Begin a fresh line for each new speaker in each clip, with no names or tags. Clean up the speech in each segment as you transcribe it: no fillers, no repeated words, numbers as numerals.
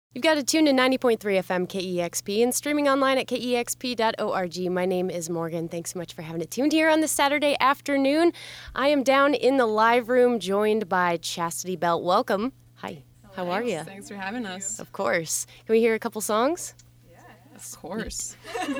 You've got it tuned to 90.3 FM KEXP and streaming online at kexp.org. My name is Morgan. Thanks so much for having it tuned here on this Saturday afternoon. I am down in the live room joined by Chastity Belt. Welcome. Hi. How are you?
Thanks for having us.
Of course. Can we hear a couple songs?
Yeah, of course.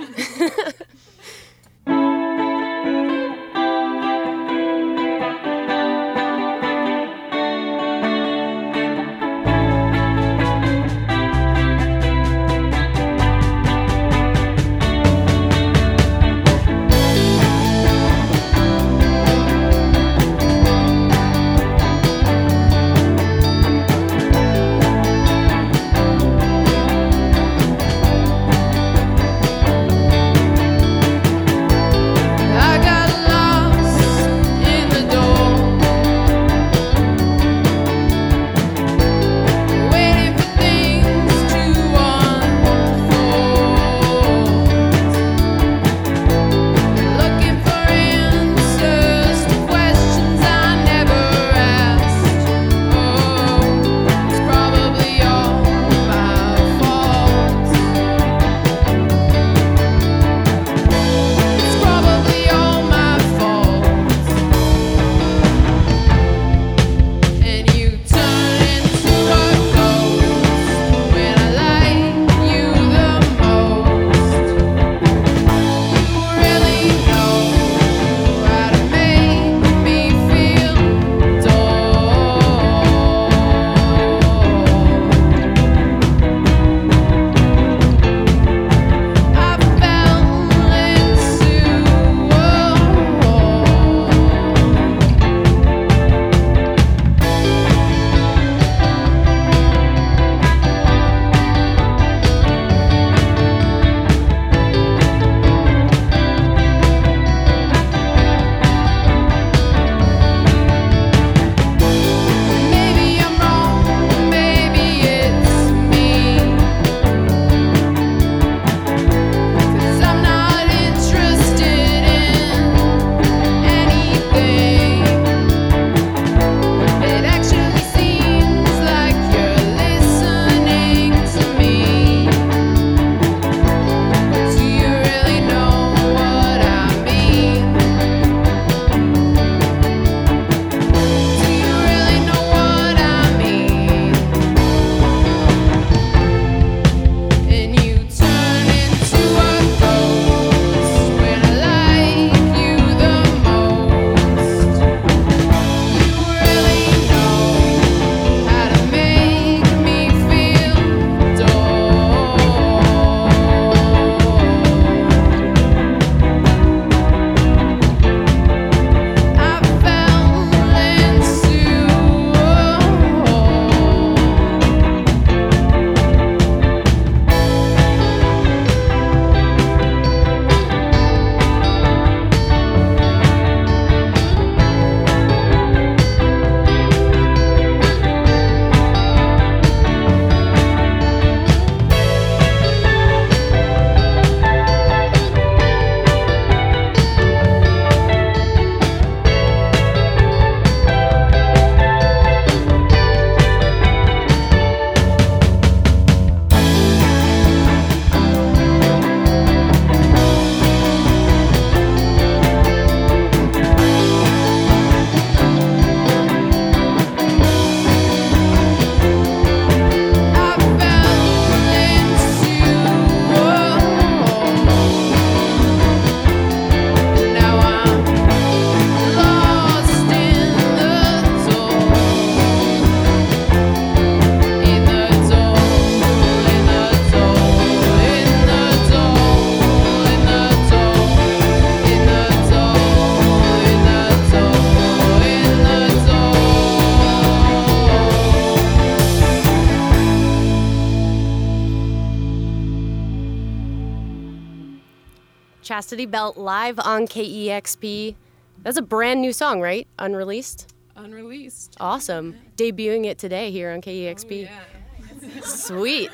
Chastity Belt live on KEXP. That's a brand new song, right? Unreleased?
Unreleased.
Awesome. Debuting it today here on KEXP.
Oh, yeah.
Sweet.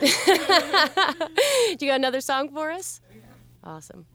You got another song for us? Awesome.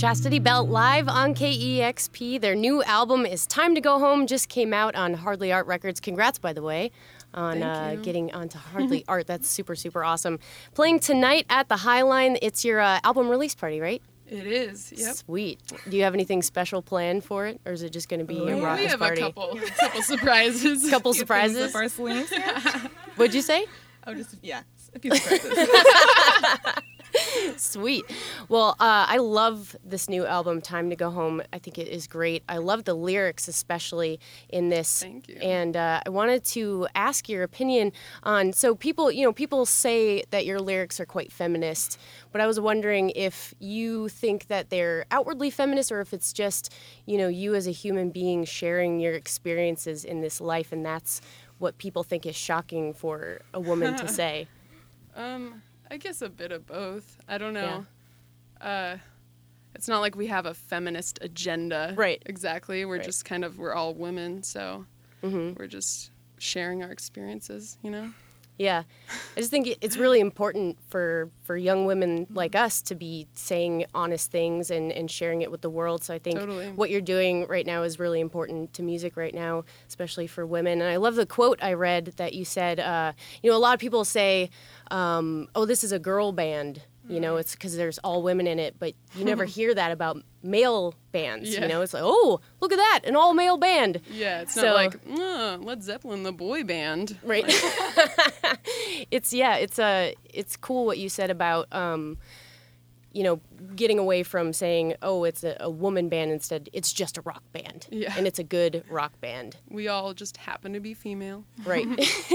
Chastity Belt live on KEXP. Their new album is Time to Go Home, just came out on Hardly Art Records. Congrats, by the way, on getting onto Hardly Art. That's super, super awesome. Playing tonight at the Highline. It's your album release party, right?
It is, yep.
Sweet. Do you have anything special planned for it, or is it just going to be a raucous
We have
party?
a couple surprises.
Couple surprises?
Up our sleeves.
What'd you say?
Oh, just, yeah, a few surprises.
Sweet. Well, I love this new album, Time to Go Home. I think it is great. I love the lyrics, especially in this.
Thank you.
And I wanted to ask your opinion on. So people say that your lyrics are quite feminist, but I was wondering if you think that they're outwardly feminist, or if it's just you as a human being sharing your experiences in this life, and that's what people think is shocking for a woman to say.
I guess a bit of both. I don't know. Yeah. It's not like we have a feminist agenda.
Right.
Exactly. We're just we're all women, so we're just sharing our experiences,
Yeah. I just think it's really important for young women like us to be saying honest things and sharing it with the world. So I think what you're doing right now is really important to music right now, especially for women. And I love the quote I read that you said, a lot of people say, oh, this is a girl band. It's because there's all women in it, but you never hear that about male bands.
Yeah.
It's like, oh, look at that, an all male band.
Yeah, it's not like Led Zeppelin, the boy band.
Right. It's cool what you said about getting away from saying, oh, it's a woman band. Instead, it's just a rock band.
Yeah.
And it's a good rock band.
We all just happen to be female.
Right.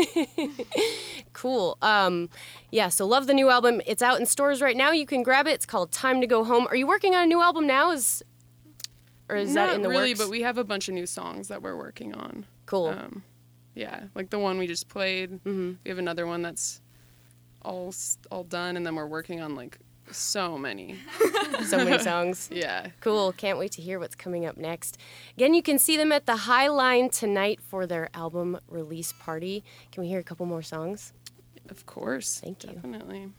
Cool. So love the new album. It's out in stores right now. You can grab it. It's called Time to Go Home. Are you working on a new album now? Or is that in the
Not really,
works?
but we have a bunch of new songs that we're working on.
Cool.
Like the one we just played.
Mm-hmm.
We have another one that's all done, and then we're working on so many.
So many songs.
Yeah.
Cool. Can't wait to hear what's coming up next. Again, you can see them at the Highline tonight for their album release party. Can we hear a couple more songs?
Of course.
Thank you.
Definitely.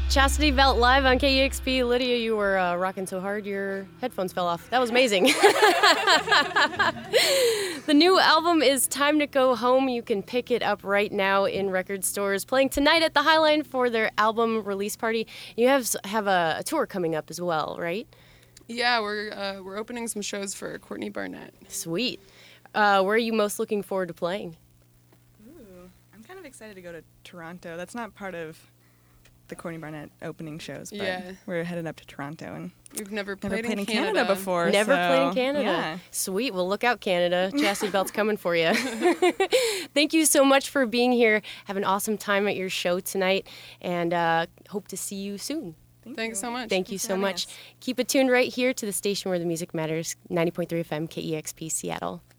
Chastity Belt live on KEXP. Lydia, you were rocking so hard your headphones fell off. That was amazing. The new album is Time to Go Home. You can pick it up right now in record stores. Playing tonight at the Highline for their album release party. You have a tour coming up as well, right?
Yeah, we're opening some shows for Courtney Barnett.
Sweet. Where are you most looking forward to playing?
Ooh, I'm kind of excited to go to Toronto. That's not part of the Courtney Barnett opening shows, but we're headed up to Toronto, and
we've never played in
Canada before.
Never
so,
played in Canada.
Yeah.
Sweet. Well, look out, Canada. Chastity Belt's coming for you. Thank you so much for being here. Have an awesome time at your show tonight, and hope to see you soon.
Thanks so much.
Thank you so much. Keep it tuned right here to the station where the music matters, 90.3 FM, KEXP Seattle.